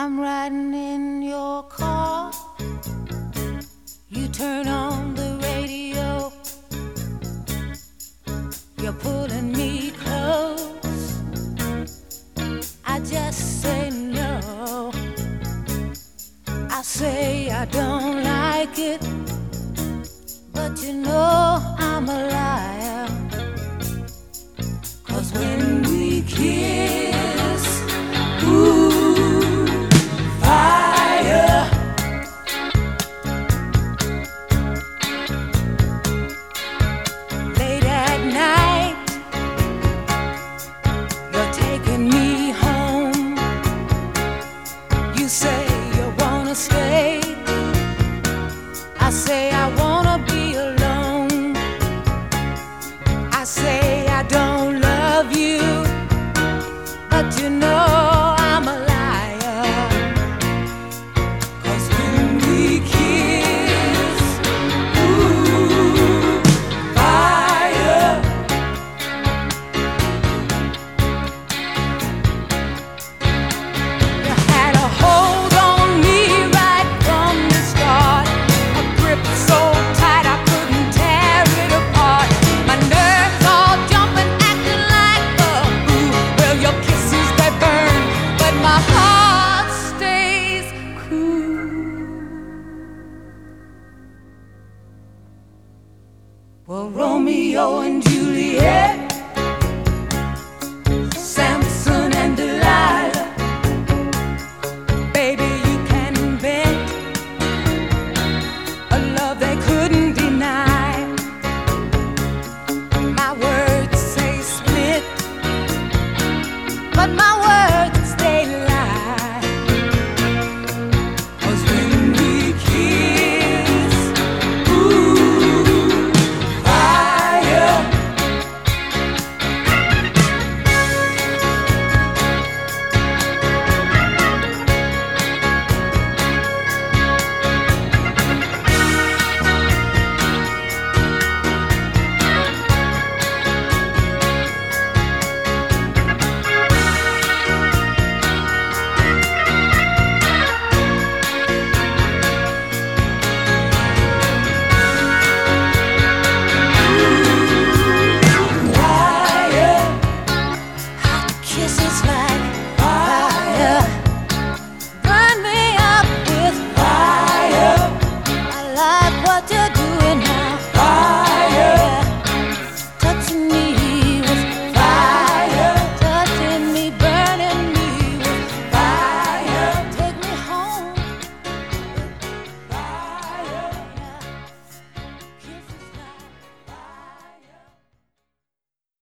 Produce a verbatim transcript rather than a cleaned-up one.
I'm riding in your car. You turn on the radio. You're pulling me close. I just say no. I say I don't like it, but you know I'm a liar. 'Cause when we kiss, ooh, fire. Late at night, you're taking me home. You say you wanna stay. I say I wanna be alone. I say I don't love you, but you know I'm a liar. 'Cause when we kiss, ooh, fire. You had a hold on me right from the start, a grip so tight I couldn't tear it apart. My nerves all jumping, acting like a fool. Well, your kisses, they burn, but my heart stays cool. Well, Romeo and Juliet,